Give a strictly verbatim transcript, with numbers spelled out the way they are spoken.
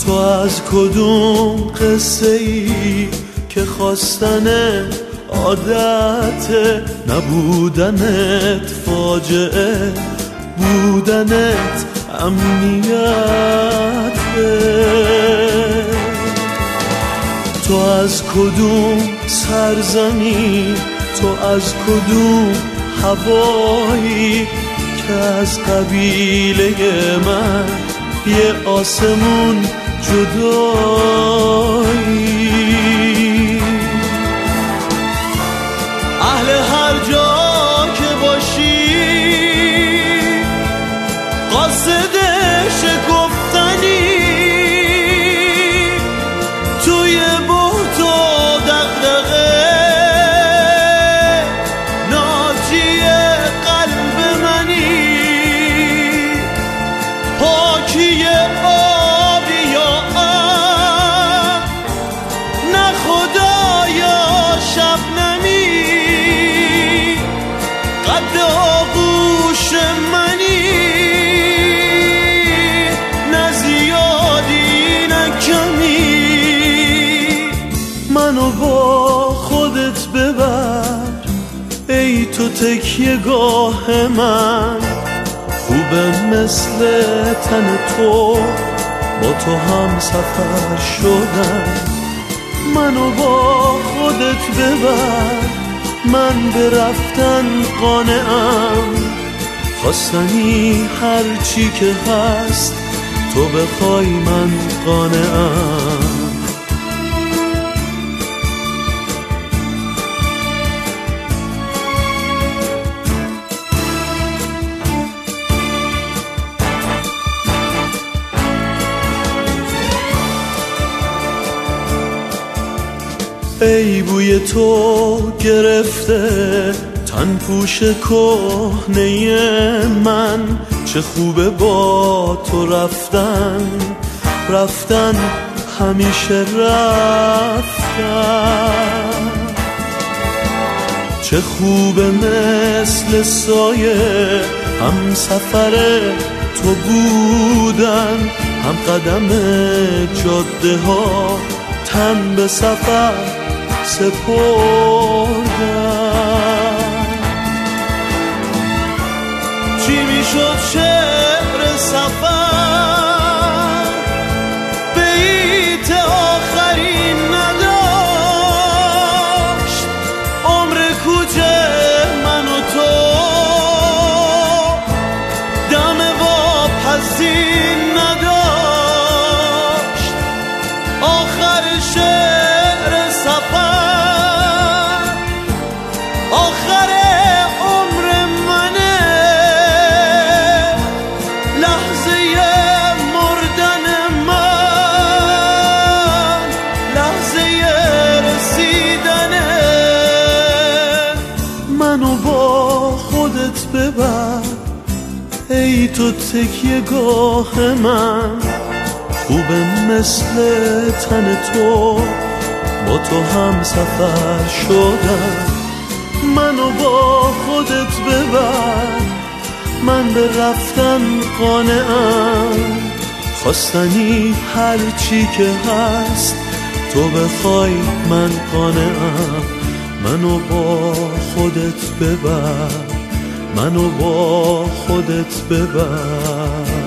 تو از کدوم قصه ای که خواستن عادت، نبودنت فاجعه، بودنت امنیته. تو از کدوم سرزمین، تو از کدوم هوایی که از قبیله من یه آسمون جدایی. اهل هر جا که باشی قاصد شکفتنی، توی بهت و دغدغه ناجی قلب منی. پاکی آبی یا آب، نه خدایا شبنمی، قد آغوش منی، نه زیادی نه کمی. منو با خودت ببر ای تو تکیه گاه من، خوبه مثل تن تو با تو هم سفر شدن. منو با خودت ببر، من به رفتن قانعم، خواستنی هر چی که هست تو بخوای من قانعم. ای بوی تو گرفته تن پوش کهنه من، چه خوبه با تو رفتن، رفتن همیشه رفتن. چه خوبه مثل سایه هم سفر تو بودن، هم قدم جاده ها تن به سفر سپردن. چی میشد شعر سفر بیت آخرین نداشت، عمر کوچه من و تو دم واپسین نداشت. آخر شعر سفر آخر عمر منه، لحظه مردن من، لحظه رسیدنه. منو با خودت ببر ای تو تکیه گاه من، خوبه مثل تن تو با تو هم سفر شدن. منو با خودت ببر، من به رفتن قانعم، خواستنی هر چی که هست تو بخوای من قانعم. منو با خودت ببر، منو با خودت ببر.